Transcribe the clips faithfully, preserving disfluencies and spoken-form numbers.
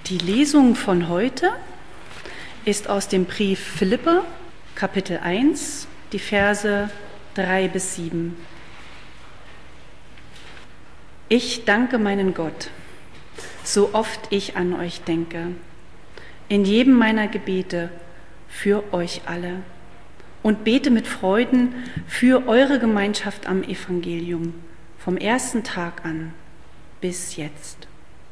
Die Lesung von heute ist aus dem Brief Philipper, Kapitel eins, die Verse drei bis sieben. Ich danke meinen Gott, so oft ich an euch denke, in jedem meiner Gebete für euch alle und bete mit Freuden für eure Gemeinschaft am Evangelium vom ersten Tag an bis jetzt.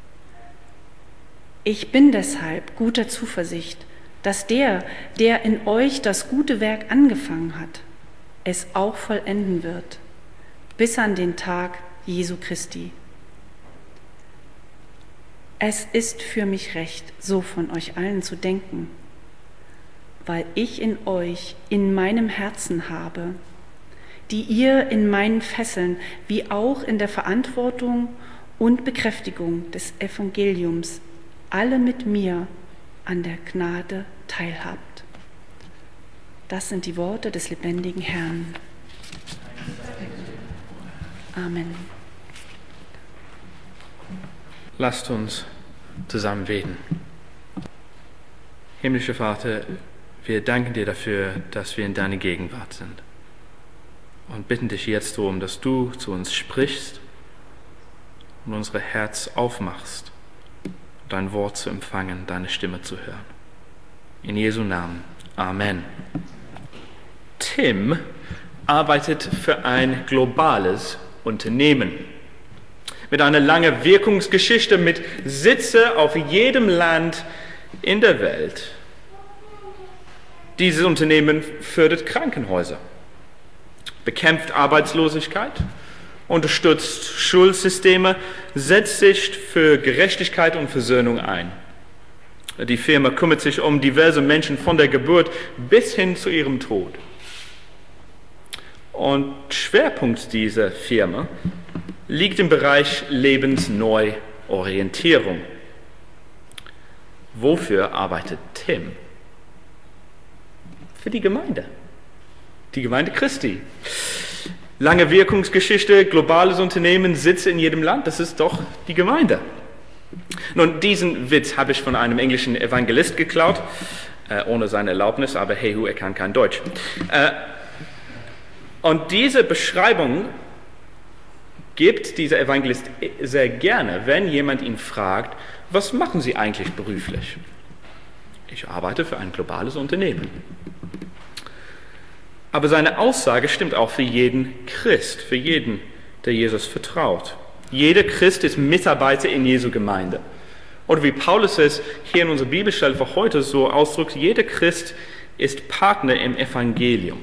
Ich bin deshalb guter Zuversicht, dass der, der in euch das gute Werk angefangen hat, es auch vollenden wird, bis an den Tag Jesu Christi. Es ist für mich recht, so von euch allen zu denken, weil ich in euch, in meinem Herzen habe, die ihr in meinen Fesseln wie auch in der Verantwortung und Bekräftigung des Evangeliums alle mit mir an der Gnade teilhabt. Das sind die Worte des lebendigen Herrn. Amen. Lasst uns zusammen beten. Himmlischer Vater, wir danken dir dafür, dass wir in deiner Gegenwart sind und bitten dich jetzt darum, dass du zu uns sprichst und unser Herz aufmachst, dein Wort zu empfangen, deine Stimme zu hören. In Jesu Namen. Amen. Tim arbeitet für ein globales Unternehmen mit einer langen Wirkungsgeschichte, mit Sitze auf jedem Land in der Welt. Dieses Unternehmen fördert Krankenhäuser, bekämpft Arbeitslosigkeit, unterstützt Schulsysteme, setzt sich für Gerechtigkeit und Versöhnung ein. Die Firma kümmert sich um diverse Menschen von der Geburt bis hin zu ihrem Tod. Und Schwerpunkt dieser Firma liegt im Bereich Lebensneuorientierung. Wofür arbeitet Tim? Für die Gemeinde. Die Gemeinde Christi. Lange Wirkungsgeschichte, globales Unternehmen, Sitze in jedem Land, das ist doch die Gemeinde. Nun, diesen Witz habe ich von einem englischen Evangelist geklaut, äh, ohne seine Erlaubnis, aber hey, er kann kein Deutsch. Äh, und diese Beschreibung gibt dieser Evangelist sehr gerne, wenn jemand ihn fragt, was machen Sie eigentlich beruflich? Ich arbeite für ein globales Unternehmen. Aber seine Aussage stimmt auch für jeden Christ, für jeden, der Jesus vertraut. Jeder Christ ist Mitarbeiter in Jesu Gemeinde. Oder wie Paulus es hier in unserer Bibelstelle für heute so ausdrückt, jeder Christ ist Partner im Evangelium.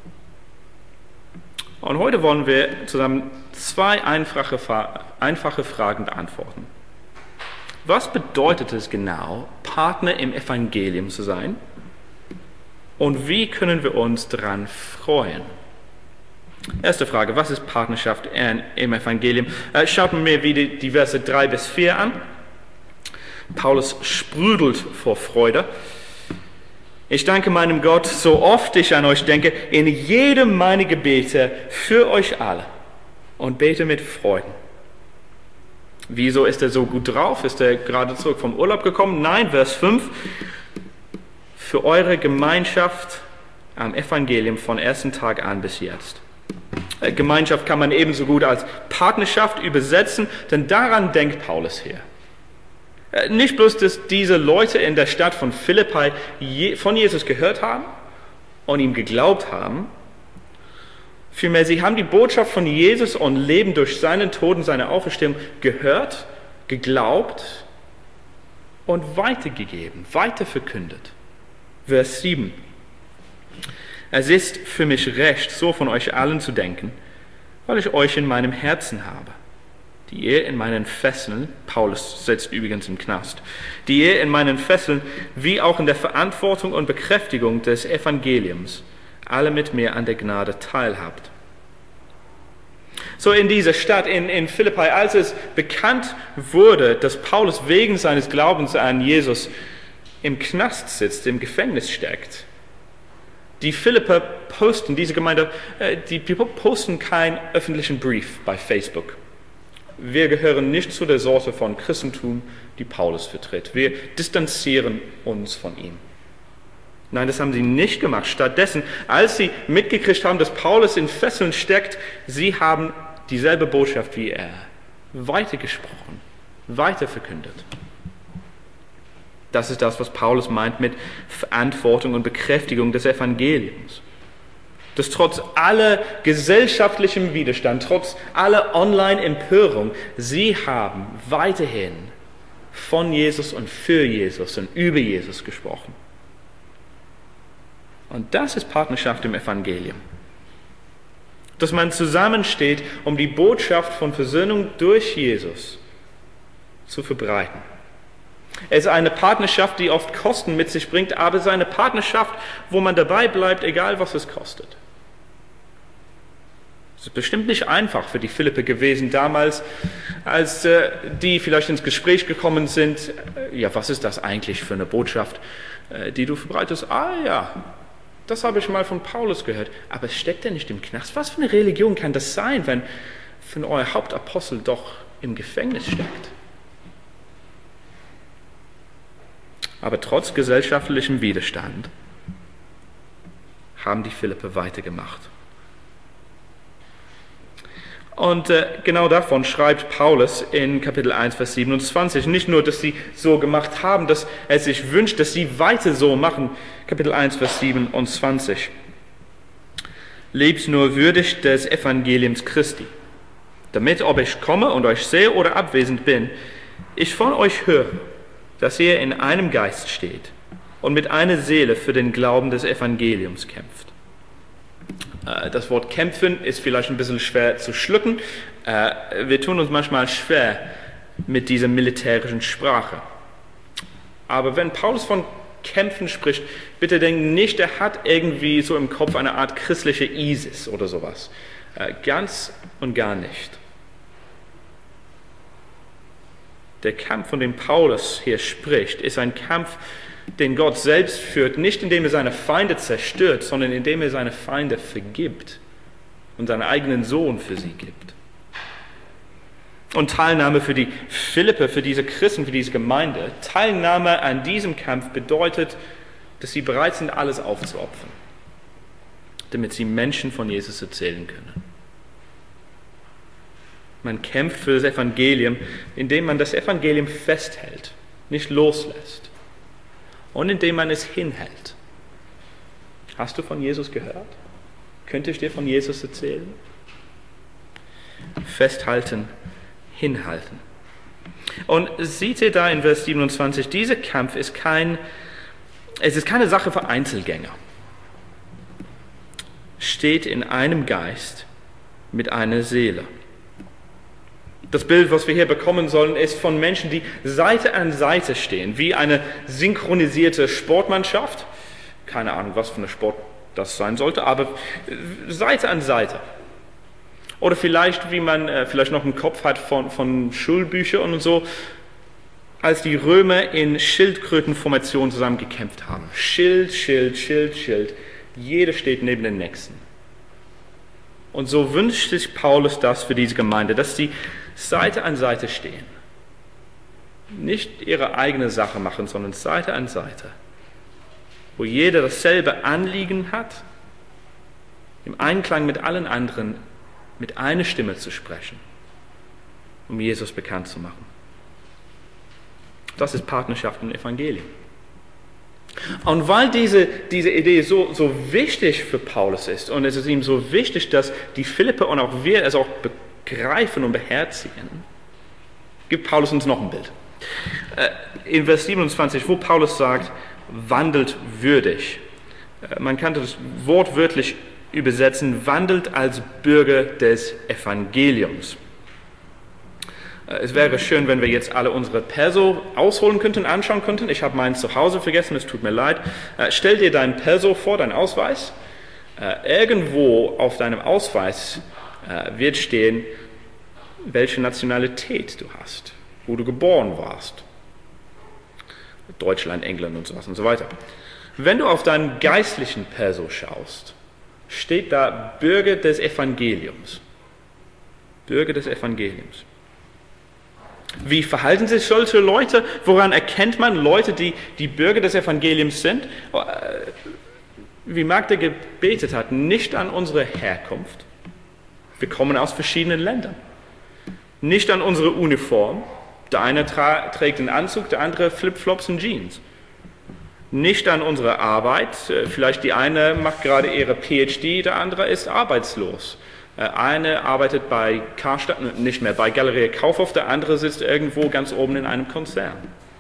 Und heute wollen wir zusammen zwei einfache, einfache Fragen beantworten. Was bedeutet es genau, Partner im Evangelium zu sein? Und wie können wir uns daran freuen? Erste Frage, was ist Partnerschaft im Evangelium? Schaut mir wieder die Verse drei bis vier an. Paulus sprudelt vor Freude. Ich danke meinem Gott, so oft ich an euch denke, in jedem meiner Gebete für euch alle und bete mit Freuden. Wieso ist er so gut drauf? Ist er gerade zurück vom Urlaub gekommen? Nein, Vers fünf. Für eure Gemeinschaft am Evangelium von ersten Tag an bis jetzt. Gemeinschaft kann man ebenso gut als Partnerschaft übersetzen, denn daran denkt Paulus hier. Nicht bloß, dass diese Leute in der Stadt von Philippi von Jesus gehört haben und ihm geglaubt haben, vielmehr sie haben die Botschaft von Jesus und Leben durch seinen Tod und seine Auferstehung gehört, geglaubt und weitergegeben, weiter verkündet. Vers sieben. Es ist für mich recht, so von euch allen zu denken, weil ich euch in meinem Herzen habe, die ihr in meinen Fesseln, Paulus sitzt übrigens im Knast, die ihr in meinen Fesseln, wie auch in der Verantwortung und Bekräftigung des Evangeliums, alle mit mir an der Gnade teilhabt. So in dieser Stadt, in, in Philippi, als es bekannt wurde, dass Paulus wegen seines Glaubens an Jesus im Knast sitzt, im Gefängnis steckt. Die Philipper posten, diese Gemeinde, die, die posten keinen öffentlichen Brief bei Facebook wir gehören nicht zu der Sorte von Christentum, die Paulus vertritt. Wir distanzieren uns von ihm. Nein, das haben sie nicht gemacht. Stattdessen, als sie mitgekriegt haben, dass Paulus in Fesseln steckt, sie haben dieselbe Botschaft wie er weitergesprochen, weiterverkündet. Das ist das, was Paulus meint mit Verantwortung und Bekräftigung des Evangeliums. Dass trotz aller gesellschaftlichem Widerstand, trotz aller Online-Empörung, sie haben weiterhin von Jesus und für Jesus und über Jesus gesprochen. Und das ist Partnerschaft im Evangelium. Dass man zusammensteht, um die Botschaft von Versöhnung durch Jesus zu verbreiten. Es ist eine Partnerschaft, die oft Kosten mit sich bringt, aber es ist eine Partnerschaft, wo man dabei bleibt, egal was es kostet. Es ist bestimmt nicht einfach für die Philipper gewesen damals, als äh, die vielleicht ins Gespräch gekommen sind. Äh, ja, was ist das eigentlich für eine Botschaft, äh, die du verbreitest? Ah ja, das habe ich mal von Paulus gehört. Aber es steckt ja nicht im Knast. Was für eine Religion kann das sein, wenn, wenn euer Hauptapostel doch im Gefängnis steckt? Aber trotz gesellschaftlichem Widerstand haben die Philipper weitergemacht. Und äh, genau davon schreibt Paulus in Kapitel eins, Vers siebenundzwanzig. Nicht nur, dass sie so gemacht haben, dass er sich wünscht, dass sie weiter so machen. Kapitel eins, Vers siebenundzwanzig. Lebt nur würdig des Evangeliums Christi, damit, ob ich komme und euch sehe oder abwesend bin, ich von euch höre, dass ihr in einem Geist steht und mit einer Seele für den Glauben des Evangeliums kämpft. Das Wort kämpfen ist vielleicht ein bisschen schwer zu schlucken. Wir tun uns manchmal schwer mit dieser militärischen Sprache. Aber wenn Paulus von Kämpfen spricht, bitte denken nicht, er hat irgendwie so im Kopf eine Art christliche ISIS oder sowas. Ganz und gar nicht. Der Kampf, von dem Paulus hier spricht, ist ein Kampf, den Gott selbst führt, nicht indem er seine Feinde zerstört, sondern indem er seine Feinde vergibt und seinen eigenen Sohn für sie gibt. Und Teilnahme für die Philipper, für diese Christen, für diese Gemeinde, Teilnahme an diesem Kampf bedeutet, dass sie bereit sind, alles aufzuopfern, damit sie Menschen von Jesus erzählen können. Man kämpft für das Evangelium, indem man das Evangelium festhält, nicht loslässt. Und indem man es hinhält. Hast du von Jesus gehört? Könnte ich dir von Jesus erzählen? Festhalten, hinhalten. Und seht ihr da in Vers siebenundzwanzig, dieser Kampf ist kein, es ist keine Sache für Einzelgänger. Steht in einem Geist mit einer Seele. Das Bild, was wir hier bekommen sollen, ist von Menschen, die Seite an Seite stehen, wie eine synchronisierte Sportmannschaft. Keine Ahnung, was für eine Sport das sein sollte, aber Seite an Seite. Oder vielleicht, wie man äh, vielleicht noch im Kopf hat von, von Schulbüchern und so, als die Römer in Schildkrötenformation zusammen gekämpft haben. Schild, Schild, Schild, Schild. Jeder steht neben dem Nächsten. Und so wünscht sich Paulus das für diese Gemeinde, dass sie Seite an Seite stehen. Nicht ihre eigene Sache machen, sondern Seite an Seite. Wo jeder dasselbe Anliegen hat, im Einklang mit allen anderen mit einer Stimme zu sprechen, um Jesus bekannt zu machen. Das ist Partnerschaft im Evangelium. Und weil diese, diese Idee so, so wichtig für Paulus ist und es ist ihm so wichtig, dass die Philipper und auch wir es auch begreifen und beherzigen, gibt Paulus uns noch ein Bild. In Vers siebenundzwanzig, wo Paulus sagt, wandelt würdig. Man kann das wortwörtlich übersetzen, wandelt als Bürger des Evangeliums. Es wäre schön, wenn wir jetzt alle unsere Perso ausholen könnten, anschauen könnten. Ich habe meinen zu Hause vergessen, es tut mir leid. Äh, stell dir deinen Perso vor, deinen Ausweis. Äh, irgendwo auf deinem Ausweis äh, wird stehen, welche Nationalität du hast, wo du geboren warst. Deutschland, England und sowas und so weiter. Wenn du auf deinen geistlichen Perso schaust, steht da Bürger des Evangeliums. Bürger des Evangeliums. Wie verhalten sich solche Leute? Woran erkennt man Leute, die die Bürger des Evangeliums sind? Wie Magda gebetet hat, nicht an unsere Herkunft. Wir kommen aus verschiedenen Ländern. Nicht an unsere Uniform. Der eine tra- trägt einen Anzug, der andere Flipflops und Jeans. Nicht an unsere Arbeit. Vielleicht die eine macht gerade ihre P H D, der andere ist arbeitslos. Eine arbeitet bei Karstadt, nicht mehr bei Galerie Kaufhof, der andere sitzt irgendwo ganz oben in einem Konzern.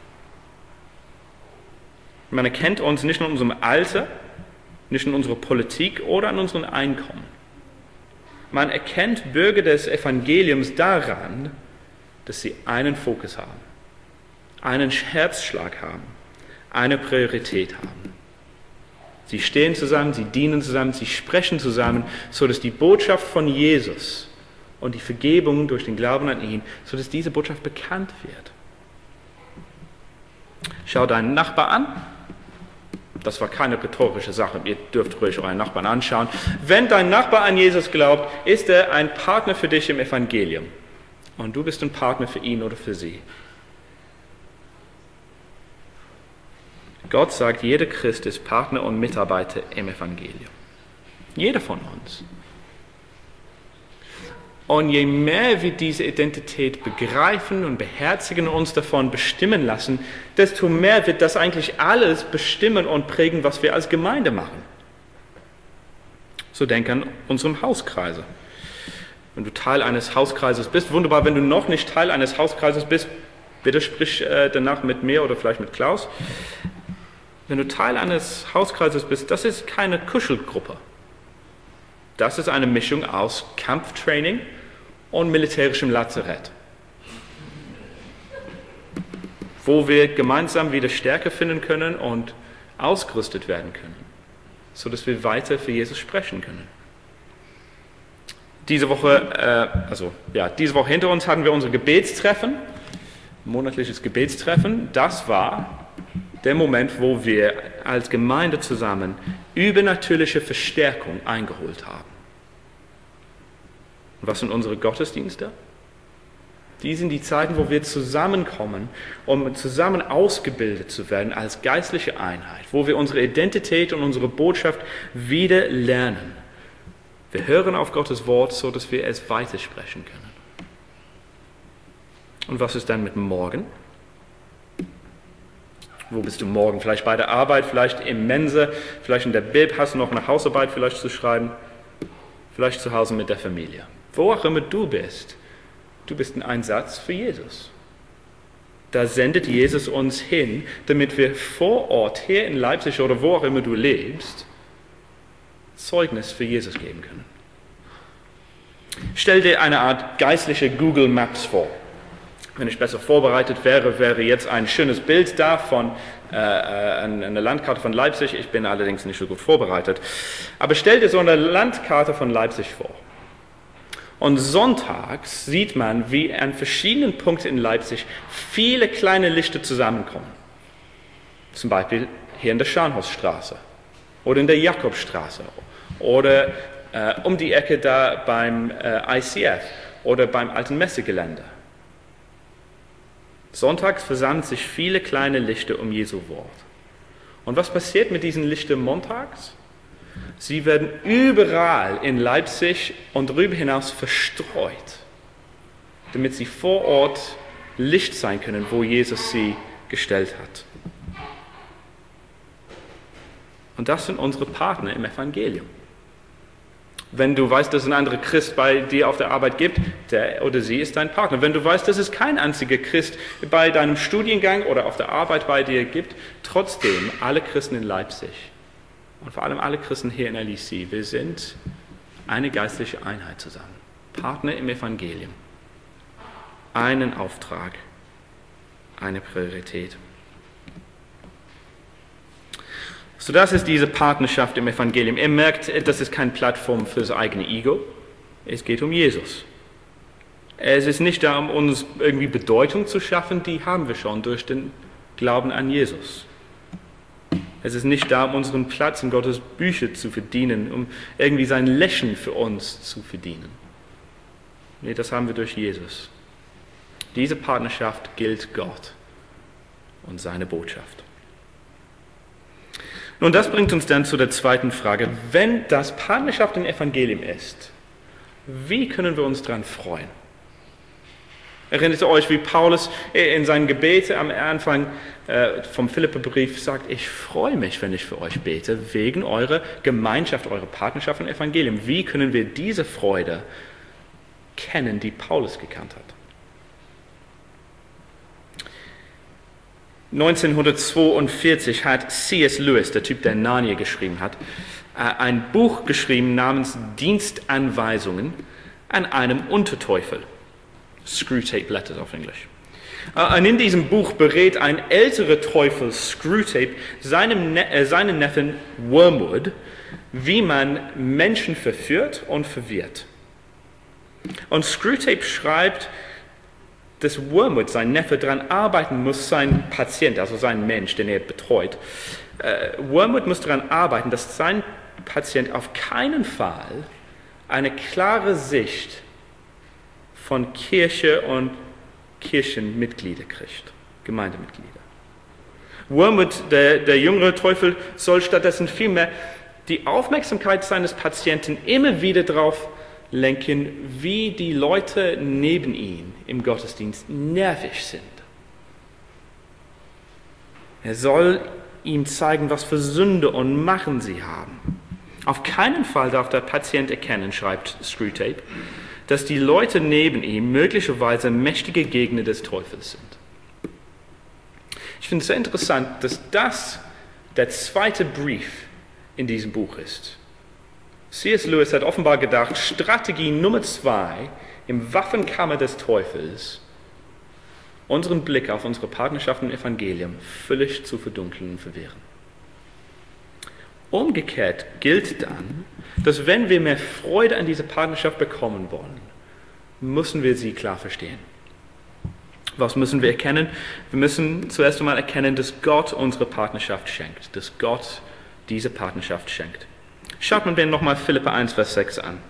Man erkennt uns nicht an unserem Alter, nicht an unserer Politik oder an unserem Einkommen. Man erkennt Bürger des Evangeliums daran, dass sie einen Fokus haben, einen Herzschlag haben, eine Priorität haben. Sie stehen zusammen, sie dienen zusammen, sie sprechen zusammen, sodass die Botschaft von Jesus und die Vergebung durch den Glauben an ihn, sodass diese Botschaft bekannt wird. Schau deinen Nachbar an. Das war keine rhetorische Sache, ihr dürft ruhig euren Nachbarn anschauen. Wenn dein Nachbar an Jesus glaubt, ist er ein Partner für dich im Evangelium. Und du bist ein Partner für ihn oder für sie. Gott sagt, jeder Christ ist Partner und Mitarbeiter im Evangelium. Jeder von uns. Und je mehr wir diese Identität begreifen und beherzigen und uns davon bestimmen lassen, desto mehr wird das eigentlich alles bestimmen und prägen, was wir als Gemeinde machen. So denk an unserem Hauskreise. Wenn du Teil eines Hauskreises bist, wunderbar, wenn du noch nicht Teil eines Hauskreises bist, bitte sprich äh, danach mit mir oder vielleicht mit Klaus. Wenn du Teil eines Hauskreises bist, das ist keine Kuschelgruppe. Das ist eine Mischung aus Kampftraining und militärischem Lazarett, wo wir gemeinsam wieder Stärke finden können und ausgerüstet werden können, sodass wir weiter für Jesus sprechen können. Diese Woche, äh, also ja, diese Woche hinter uns hatten wir unser Gebetstreffen, monatliches Gebetstreffen. Das war der Moment, wo wir als Gemeinde zusammen übernatürliche Verstärkung eingeholt haben. Und was sind unsere Gottesdienste? Die sind die Zeiten, wo wir zusammenkommen, um zusammen ausgebildet zu werden als geistliche Einheit, wo wir unsere Identität und unsere Botschaft wieder lernen. Wir hören auf Gottes Wort, so dass wir es weitersprechen können. Und was ist dann mit morgen? Wo bist du morgen? Vielleicht bei der Arbeit, vielleicht im Mensa, vielleicht in der Bib, hast du noch eine Hausarbeit vielleicht zu schreiben, vielleicht zu Hause mit der Familie. Wo auch immer du bist, du bist ein Einsatz für Jesus. Da sendet Jesus uns hin, damit wir vor Ort, hier in Leipzig oder wo auch immer du lebst, Zeugnis für Jesus geben können. Stell dir eine Art geistliche Google Maps vor. Wenn ich besser vorbereitet wäre, wäre jetzt ein schönes Bild da von äh, einer Landkarte von Leipzig. Ich bin allerdings nicht so gut vorbereitet. Aber stell dir so eine Landkarte von Leipzig vor. Und sonntags sieht man, wie an verschiedenen Punkten in Leipzig viele kleine Lichter zusammenkommen. Zum Beispiel hier in der Scharnhorststraße oder in der Jakobstraße oder äh, um die Ecke da beim äh, I C F oder beim alten Messegelände. Sonntags versammeln sich viele kleine Lichter um Jesu Wort. Und was passiert mit diesen Lichtern montags? Sie werden überall in Leipzig und darüber hinaus verstreut, damit sie vor Ort Licht sein können, wo Jesus sie gestellt hat. Und das sind unsere Partner im Evangelium. Wenn du weißt, dass es ein anderer Christ bei dir auf der Arbeit gibt, der oder sie ist dein Partner. Wenn du weißt, dass es kein einziger Christ bei deinem Studiengang oder auf der Arbeit bei dir gibt, trotzdem alle Christen in Leipzig und vor allem alle Christen hier in L E C, wir sind eine geistliche Einheit zusammen. Partner im Evangelium. Einen Auftrag, eine Priorität. So, das ist diese Partnerschaft im Evangelium. Ihr merkt, das ist keine Plattform für das eigene Ego. Es geht um Jesus. Es ist nicht da, um uns irgendwie Bedeutung zu schaffen, die haben wir schon durch den Glauben an Jesus. Es ist nicht da, um unseren Platz in Gottes Bücher zu verdienen, um irgendwie sein Lächeln für uns zu verdienen. Nee, das haben wir durch Jesus. Diese Partnerschaft gilt Gott und seine Botschaft. Nun, das bringt uns dann zu der zweiten Frage. Wenn das Partnerschaft im Evangelium ist, wie können wir uns daran freuen? Erinnert ihr euch, wie Paulus in seinen Gebeten am Anfang vom Philipperbrief sagt, ich freue mich, wenn ich für euch bete, wegen eurer Gemeinschaft, eurer Partnerschaft im Evangelium. Wie können wir diese Freude kennen, die Paulus gekannt hat? neunzehnhundertzweiundvierzig hat C S Lewis, der Typ, der Narnia geschrieben hat, ein Buch geschrieben namens Dienstanweisungen an einem Unterteufel. Screwtape Letters auf Englisch. Und in diesem Buch berät ein älterer Teufel, Screwtape, seinem ne- äh, seinen Neffen Wormwood, wie man Menschen verführt und verwirrt. Und Screwtape schreibt, dass Wormwood, sein Neffe, daran arbeiten muss, sein Patient, also sein Mensch, den er betreut, äh, Wormwood muss daran arbeiten, dass sein Patient auf keinen Fall eine klare Sicht von Kirche und Kirchenmitglieder kriegt, Gemeindemitglieder. Wormwood, der, der jüngere Teufel, soll stattdessen vielmehr die Aufmerksamkeit seines Patienten immer wieder darauf lenken, wie die Leute neben ihm im Gottesdienst nervig sind. Er soll ihm zeigen, was für Sünde und Machen sie haben. Auf keinen Fall darf der Patient erkennen, schreibt Screwtape, dass die Leute neben ihm möglicherweise mächtige Gegner des Teufels sind. Ich finde es sehr interessant, dass das der zweite Brief in diesem Buch ist. C S Lewis hat offenbar gedacht, Strategie Nummer zwei im Waffenkammer des Teufels, unseren Blick auf unsere Partnerschaft im Evangelium völlig zu verdunkeln und verwirren. Umgekehrt gilt dann, dass wenn wir mehr Freude an dieser Partnerschaft bekommen wollen, müssen wir sie klar verstehen. Was müssen wir erkennen? Wir müssen zuerst einmal erkennen, dass Gott unsere Partnerschaft schenkt, dass Gott diese Partnerschaft schenkt. Schaut man dann nochmal Philipper eins, Vers sechs an.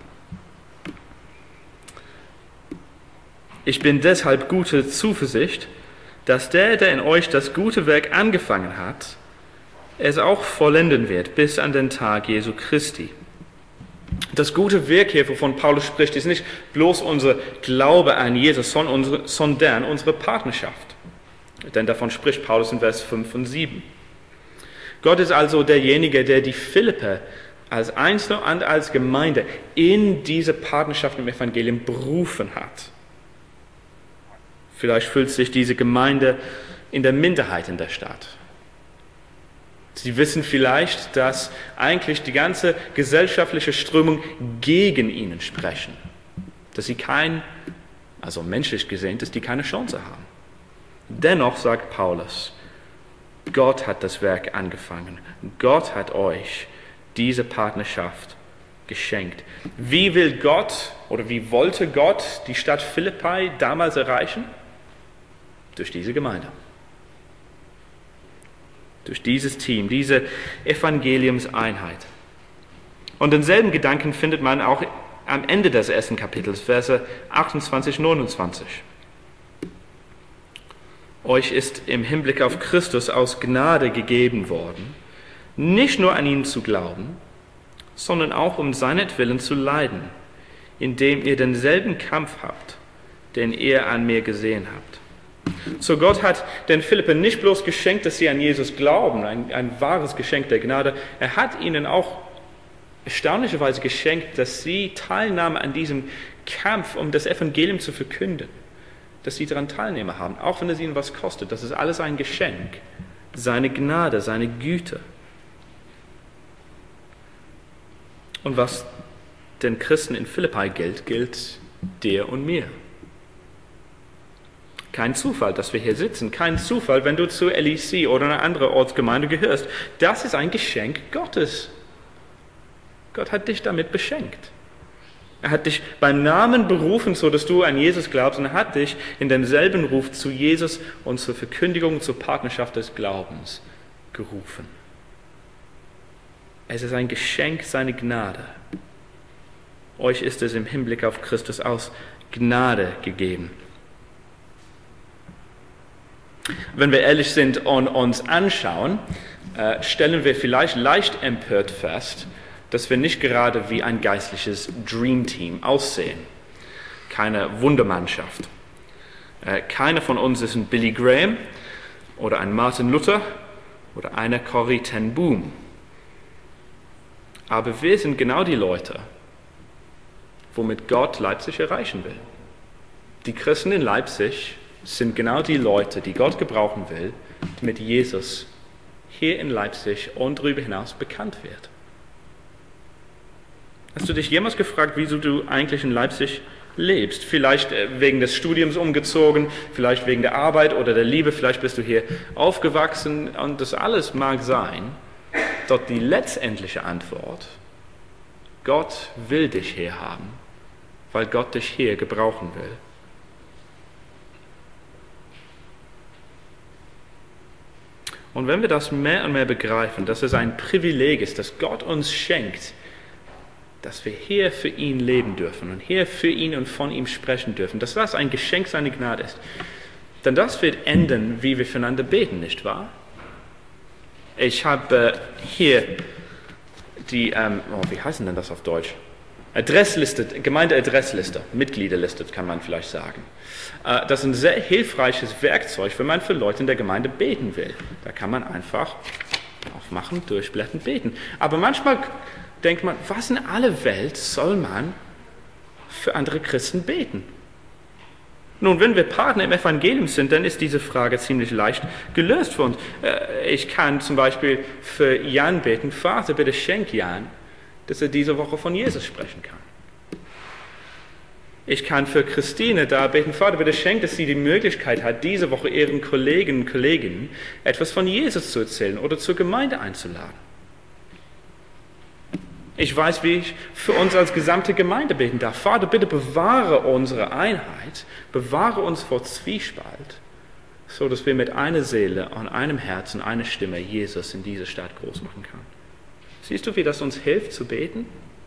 Ich bin deshalb guter Zuversicht, dass der, der in euch das gute Werk angefangen hat, es auch vollenden wird, bis an den Tag Jesu Christi. Das gute Werk hier, wovon Paulus spricht, ist nicht bloß unser Glaube an Jesus, sondern unsere, sondern unsere Partnerschaft. Denn davon spricht Paulus in Vers fünf und sieben. Gott ist also derjenige, der die Philipper als Einzelne und als Gemeinde in diese Partnerschaft im Evangelium berufen hat. Vielleicht fühlt sich diese Gemeinde in der Minderheit in der Stadt. Sie wissen vielleicht, dass eigentlich die ganze gesellschaftliche Strömung gegen ihnen sprechen. Dass sie kein, also menschlich gesehen, dass die keine Chance haben. Dennoch sagt Paulus, Gott hat das Werk angefangen. Gott hat euch diese Partnerschaft geschenkt. Wie will Gott oder wie wollte Gott die Stadt Philippi damals erreichen? Durch diese Gemeinde. Durch dieses Team, diese Evangeliumseinheit. Und denselben Gedanken findet man auch am Ende des ersten Kapitels, Verse achtundzwanzig, neunundzwanzig. Euch ist im Hinblick auf Christus aus Gnade gegeben worden, nicht nur an ihn zu glauben, sondern auch um seinetwillen zu leiden, indem ihr denselben Kampf habt, den ihr an mir gesehen habt. So Gott hat den Philippern nicht bloß geschenkt, dass sie an Jesus glauben, ein, ein wahres Geschenk der Gnade, er hat ihnen auch erstaunlicherweise geschenkt, dass sie Teilnahme an diesem Kampf, um das Evangelium zu verkünden, dass sie daran Teilnehmer haben, auch wenn es ihnen was kostet. Das ist alles ein Geschenk, seine Gnade, seine Güte. Und was den Christen in Philippi gilt, gilt dir und mir. Kein Zufall, dass wir hier sitzen. Kein Zufall, wenn du zu L E C oder einer anderen Ortsgemeinde gehörst. Das ist ein Geschenk Gottes. Gott hat dich damit beschenkt. Er hat dich beim Namen berufen, so dass du an Jesus glaubst, und er hat dich in demselben Ruf zu Jesus und zur Verkündigung, zur Partnerschaft des Glaubens gerufen. Es ist ein Geschenk seiner Gnade. Euch ist es im Hinblick auf Christus aus Gnade gegeben. Wenn wir ehrlich sind und uns anschauen, äh, stellen wir vielleicht leicht empört fest, dass wir nicht gerade wie ein geistliches Dreamteam aussehen. Keine Wundermannschaft. Äh, keiner von uns ist ein Billy Graham oder ein Martin Luther oder eine Corrie ten Boom. Aber wir sind genau die Leute, womit Gott Leipzig erreichen will. Die Christen in Leipzig sind genau die Leute, die Gott gebrauchen will, damit Jesus hier in Leipzig und darüber hinaus bekannt wird. Hast du dich jemals gefragt, wieso du eigentlich in Leipzig lebst? Vielleicht wegen des Studiums umgezogen, vielleicht wegen der Arbeit oder der Liebe, vielleicht bist du hier aufgewachsen und das alles mag sein. Doch die letztendliche Antwort, Gott will dich hier haben, weil Gott dich hier gebrauchen will. Und wenn wir das mehr und mehr begreifen, dass es ein Privileg ist, das Gott uns schenkt, dass wir hier für ihn leben dürfen und hier für ihn und von ihm sprechen dürfen, dass das ein Geschenk seiner Gnade ist, dann das wird enden, wie wir füreinander beten, nicht wahr? Ich habe äh, hier die, ähm, oh, wie heißt denn das auf Deutsch? Adressliste, Gemeindeadressliste, Mitgliederliste kann man vielleicht sagen. Äh, das ist ein sehr hilfreiches Werkzeug, wenn man für Leute in der Gemeinde beten will. Da kann man einfach aufmachen, durchblättern, beten. Aber manchmal denkt man, was in aller Welt soll man für andere Christen beten? Nun, wenn wir Partner im Evangelium sind, dann ist diese Frage ziemlich leicht gelöst für uns. Ich kann zum Beispiel für Jan beten, Vater, bitte schenk Jan, dass er diese Woche von Jesus sprechen kann. Ich kann für Christine da beten, Vater, bitte schenk, dass sie die Möglichkeit hat, diese Woche ihren Kolleginnen und Kollegen etwas von Jesus zu erzählen oder zur Gemeinde einzuladen. Ich weiß, wie ich für uns als gesamte Gemeinde beten darf. Vater, bitte bewahre unsere Einheit, bewahre uns vor Zwiespalt, so dass wir mit einer Seele und einem Herzen, einer Stimme Jesus in dieser Stadt groß machen können. Siehst du, wie das uns hilft zu beten?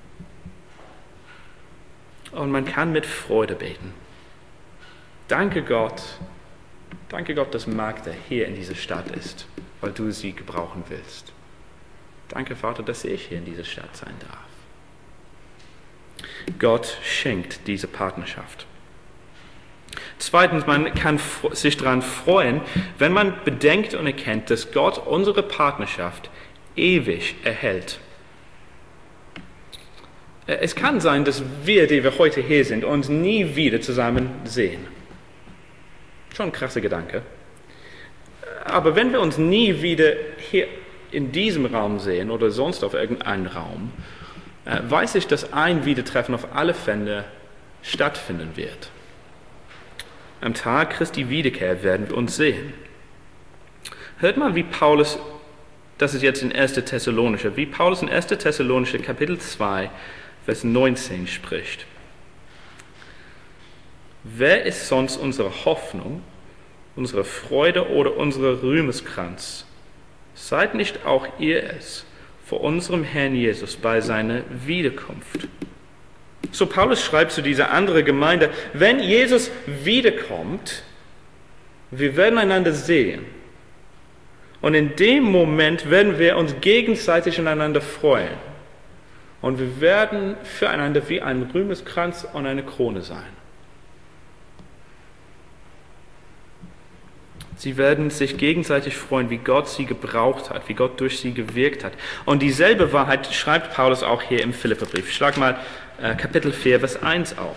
Und man kann mit Freude beten. Danke Gott, danke Gott, dass Magda hier in dieser Stadt ist, weil du sie gebrauchen willst. Danke, Vater, dass ich hier in dieser Stadt sein darf. Gott schenkt diese Partnerschaft. Zweitens, man kann sich daran freuen, wenn man bedenkt und erkennt, dass Gott unsere Partnerschaft ewig erhält. Es kann sein, dass wir, die wir heute hier sind, uns nie wieder zusammen sehen. Schon ein krasser Gedanke. Aber wenn wir uns nie wieder hier in diesem Raum sehen oder sonst auf irgendeinem Raum, äh, weiß ich, dass ein Wiedertreffen auf alle Fälle stattfinden wird. Am Tag Christi Wiederkehr werden wir uns sehen. Hört mal, wie Paulus, das ist jetzt in erster Thessalonicher, wie Paulus in erster Thessalonicher Kapitel zwei, Vers neunzehn spricht. Wer ist sonst unsere Hoffnung, unsere Freude oder unser Rühmeskranz? Seid nicht auch ihr es vor unserem Herrn Jesus bei seiner Wiederkunft? So Paulus schreibt zu dieser anderen Gemeinde, wenn Jesus wiederkommt, wir werden einander sehen. Und in dem Moment werden wir uns gegenseitig aneinander freuen. Und wir werden füreinander wie ein Rühmeskranz und eine Krone sein. Sie werden sich gegenseitig freuen, wie Gott sie gebraucht hat, wie Gott durch sie gewirkt hat. Und dieselbe Wahrheit schreibt Paulus auch hier im Philipperbrief. Schlag mal äh, Kapitel vier, Vers eins auf.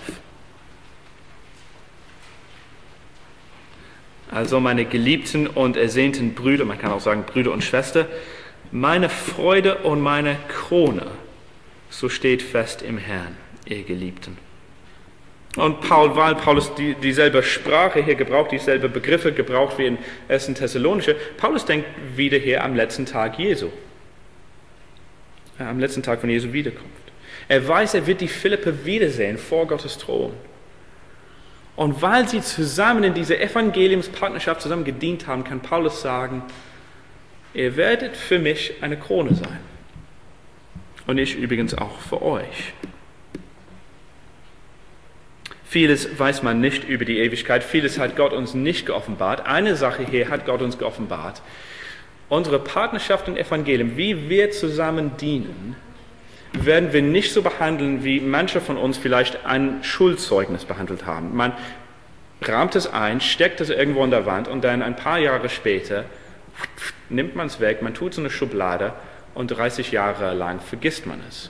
Also meine geliebten und ersehnten Brüder, man kann auch sagen Brüder und Schwester, meine Freude und meine Krone, so steht fest im Herrn, ihr Geliebten. Und Paul, weil Paulus die, dieselbe Sprache hier gebraucht, dieselbe Begriffe gebraucht wie in erster Thessalonicher, Paulus denkt wieder hier am letzten Tag Jesu. Ja, am letzten Tag von Jesu Wiederkunft. Er weiß, er wird die Philipper wiedersehen vor Gottes Thron. Und weil sie zusammen in dieser Evangeliumspartnerschaft zusammen gedient haben, kann Paulus sagen, ihr werdet für mich eine Krone sein. Und ich übrigens auch für euch. Vieles weiß man nicht über die Ewigkeit, vieles hat Gott uns nicht geoffenbart. Eine Sache hier hat Gott uns geoffenbart. Unsere Partnerschaft im Evangelium, wie wir zusammen dienen, werden wir nicht so behandeln, wie manche von uns vielleicht ein Schuldzeugnis behandelt haben. Man rahmt es ein, steckt es irgendwo an der Wand und dann ein paar Jahre später nimmt man es weg, man tut es in eine Schublade und dreißig Jahre lang vergisst man es.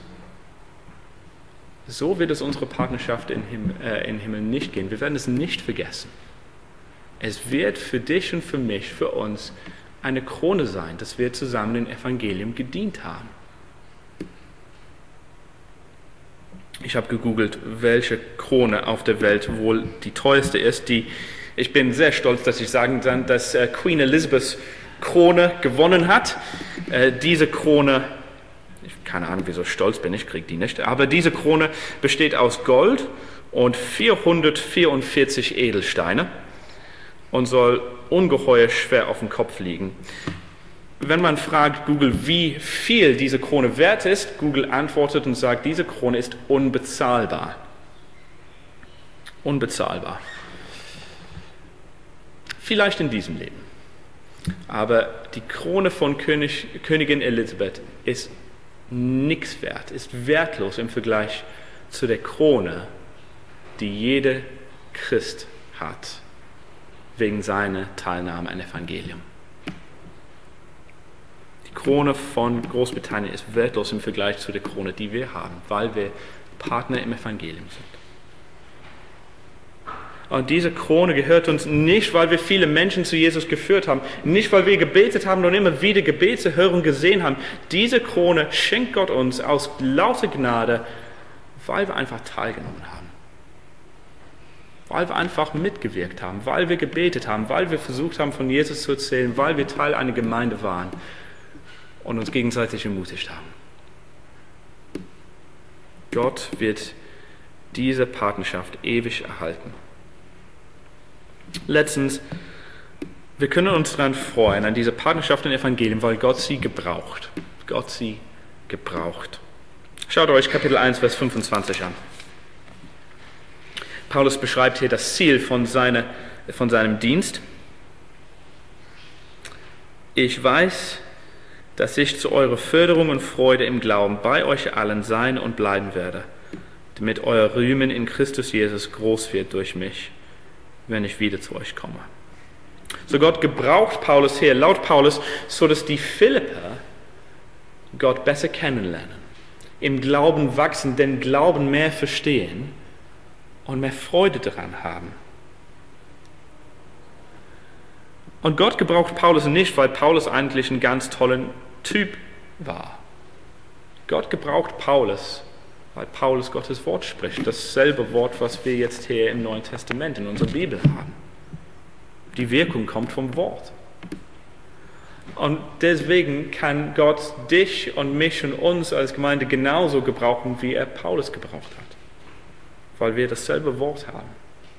So wird es unsere Partnerschaft im Himmel, äh, im Himmel nicht gehen. Wir werden es nicht vergessen. Es wird für dich und für mich, für uns, eine Krone sein, dass wir zusammen dem Evangelium gedient haben. Ich habe gegoogelt, welche Krone auf der Welt wohl die teuerste ist. Die, ich bin sehr stolz, dass ich sagen kann, dass äh, Queen Elizabeth Krone gewonnen hat. Äh, diese Krone, ich keine Ahnung, wieso stolz bin ich, kriege die nicht, aber diese Krone besteht aus Gold und vierhundertvierundvierzig Edelsteine und soll ungeheuer schwer auf dem Kopf liegen. Wenn man fragt Google, wie viel diese Krone wert ist, Google antwortet und sagt, diese Krone ist unbezahlbar. Unbezahlbar. Vielleicht in diesem Leben. Aber die Krone von König, Königin Elisabeth ist nichts wert, ist wertlos im Vergleich zu der Krone, die jeder Christ hat, wegen seiner Teilnahme am Evangelium. Die Krone von Großbritannien ist wertlos im Vergleich zu der Krone, die wir haben, weil wir Partner im Evangelium sind. Und diese Krone gehört uns nicht, weil wir viele Menschen zu Jesus geführt haben, nicht, weil wir gebetet haben und immer wieder Gebetserhörung gesehen haben. Diese Krone schenkt Gott uns aus lauter Gnade, weil wir einfach teilgenommen haben. Weil wir einfach mitgewirkt haben, weil wir gebetet haben, weil wir versucht haben, von Jesus zu erzählen, weil wir Teil einer Gemeinde waren und uns gegenseitig ermutigt haben. Gott wird diese Partnerschaft ewig erhalten. Letztens, wir können uns daran freuen, an diese Partnerschaft im Evangelium, weil Gott sie gebraucht. Gott sie gebraucht. Schaut euch Kapitel eins, Vers fünfundzwanzig an. Paulus beschreibt hier das Ziel von, seine, von seinem Dienst. Ich weiß, dass ich zu eurer Förderung und Freude im Glauben bei euch allen sein und bleiben werde, damit euer Rühmen in Christus Jesus groß wird durch mich, wenn ich wieder zu euch komme. So Gott gebraucht Paulus hier, laut Paulus, so dass die Philipper Gott besser kennenlernen, im Glauben wachsen, den Glauben mehr verstehen und mehr Freude daran haben. Und Gott gebraucht Paulus nicht, weil Paulus eigentlich ein ganz toller Typ war. Gott gebraucht Paulus, weil Paulus Gottes Wort spricht. Dasselbe Wort, was wir jetzt hier im Neuen Testament in unserer Bibel haben. Die Wirkung kommt vom Wort. Und deswegen kann Gott dich und mich und uns als Gemeinde genauso gebrauchen, wie er Paulus gebraucht hat. Weil wir dasselbe Wort haben.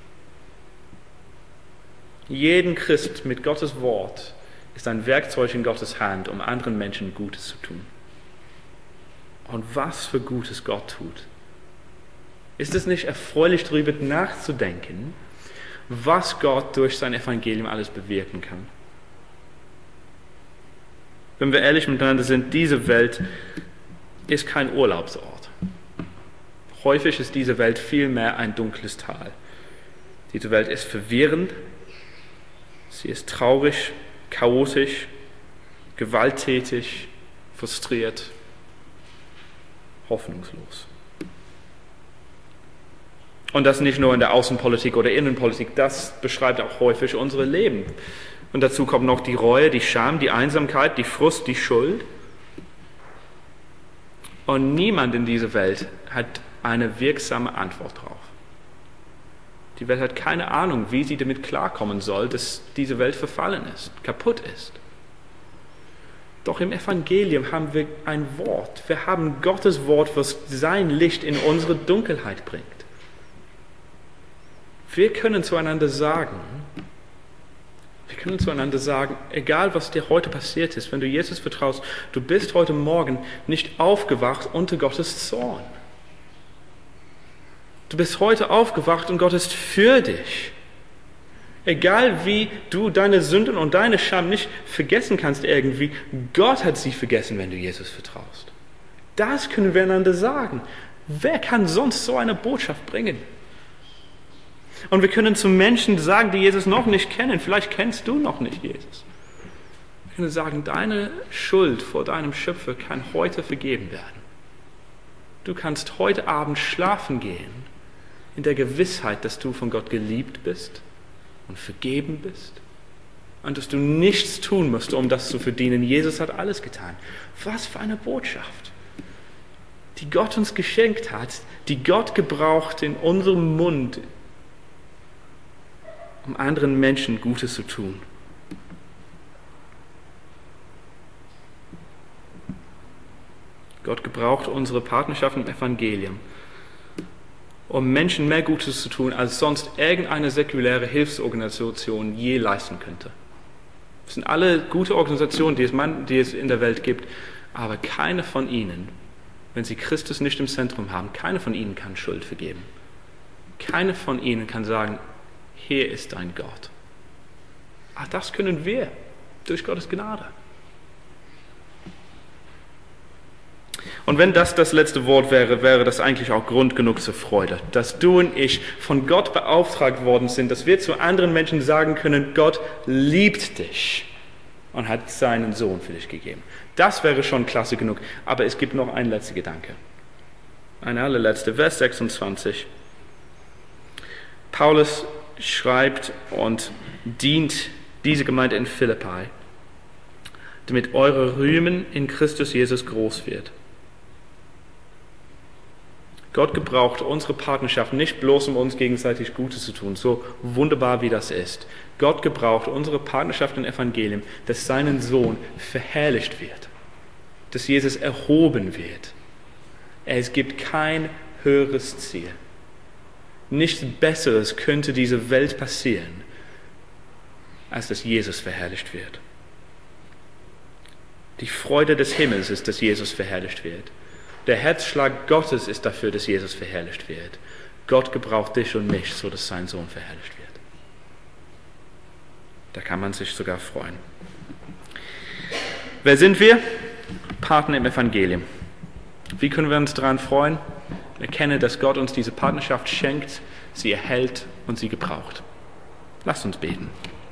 Jeden Christ mit Gottes Wort ist ein Werkzeug in Gottes Hand, um anderen Menschen Gutes zu tun. Und was für Gutes Gott tut. Ist es nicht erfreulich, darüber nachzudenken, was Gott durch sein Evangelium alles bewirken kann? Wenn wir ehrlich miteinander sind, diese Welt ist kein Urlaubsort. Häufig ist diese Welt vielmehr ein dunkles Tal. Diese Welt ist verwirrend, sie ist traurig, chaotisch, gewalttätig, frustriert, hoffnungslos. Und das nicht nur in der Außenpolitik oder Innenpolitik, das beschreibt auch häufig unser Leben. Und dazu kommt noch die Reue, die Scham, die Einsamkeit, die Frust, die Schuld. Und niemand in dieser Welt hat eine wirksame Antwort drauf. Die Welt hat keine Ahnung, wie sie damit klarkommen soll, dass diese Welt verfallen ist, kaputt ist. Doch im Evangelium haben wir ein Wort. Wir haben Gottes Wort, was sein Licht in unsere Dunkelheit bringt. Wir können zueinander sagen, wir können zueinander sagen, egal was dir heute passiert ist, wenn du Jesus vertraust, du bist heute Morgen nicht aufgewacht unter Gottes Zorn. Du bist heute aufgewacht und Gott ist für dich. Egal wie du deine Sünden und deine Scham nicht vergessen kannst irgendwie, Gott hat sie vergessen, wenn du Jesus vertraust. Das können wir einander sagen. Wer kann sonst so eine Botschaft bringen? Und wir können zu Menschen sagen, die Jesus noch nicht kennen, vielleicht kennst du noch nicht Jesus. Wir können sagen, deine Schuld vor deinem Schöpfer kann heute vergeben werden. Du kannst heute Abend schlafen gehen, in der Gewissheit, dass du von Gott geliebt bist und vergeben bist und dass du nichts tun musst, um das zu verdienen. Jesus hat alles getan. Was für eine Botschaft, die Gott uns geschenkt hat, die Gott gebraucht in unserem Mund, um anderen Menschen Gutes zu tun. Gott gebraucht unsere Partnerschaft im Evangelium, um Menschen mehr Gutes zu tun, als sonst irgendeine säkuläre Hilfsorganisation je leisten könnte. Es sind alle gute Organisationen, die es, man, die es in der Welt gibt, aber keine von ihnen, wenn sie Christus nicht im Zentrum haben, keine von ihnen kann Schuld vergeben. Keine von ihnen kann sagen, hier ist dein Gott. Ach, das können wir durch Gottes Gnade. Und wenn das das letzte Wort wäre, wäre das eigentlich auch Grund genug zur Freude, dass du und ich von Gott beauftragt worden sind, dass wir zu anderen Menschen sagen können, Gott liebt dich und hat seinen Sohn für dich gegeben. Das wäre schon klasse genug. Aber es gibt noch einen letzten Gedanke. Ein allerletzter, Vers sechsundzwanzig. Paulus schreibt und dient diese Gemeinde in Philippi, damit eure Rühmen in Christus Jesus groß wird. Gott gebraucht unsere Partnerschaft nicht bloß, um uns gegenseitig Gutes zu tun, so wunderbar wie das ist. Gott gebraucht unsere Partnerschaft im Evangelium, dass sein Sohn verherrlicht wird, dass Jesus erhoben wird. Es gibt kein höheres Ziel. Nichts Besseres könnte dieser Welt passieren, als dass Jesus verherrlicht wird. Die Freude des Himmels ist, dass Jesus verherrlicht wird. Der Herzschlag Gottes ist dafür, dass Jesus verherrlicht wird. Gott gebraucht dich und mich, so dass sein Sohn verherrlicht wird. Da kann man sich sogar freuen. Wer sind wir? Partner im Evangelium. Wie können wir uns daran freuen? Erkenne, dass Gott uns diese Partnerschaft schenkt, sie erhält und sie gebraucht. Lasst uns beten.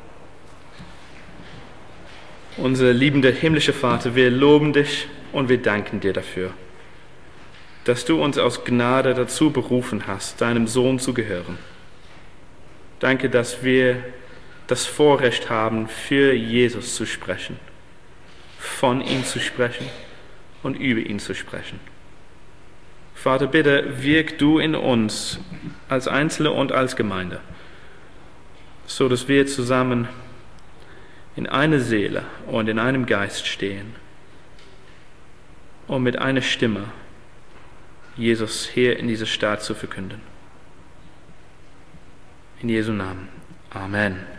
Unser liebender himmlischer Vater, wir loben dich und wir danken dir dafür, dass du uns aus Gnade dazu berufen hast, deinem Sohn zu gehören. Danke, dass wir das Vorrecht haben, für Jesus zu sprechen, von ihm zu sprechen und über ihn zu sprechen. Vater, bitte wirk du in uns als Einzelne und als Gemeinde, so dass wir zusammen in einer Seele und in einem Geist stehen und mit einer Stimme Jesus hier in dieser Stadt zu verkünden. In Jesu Namen. Amen.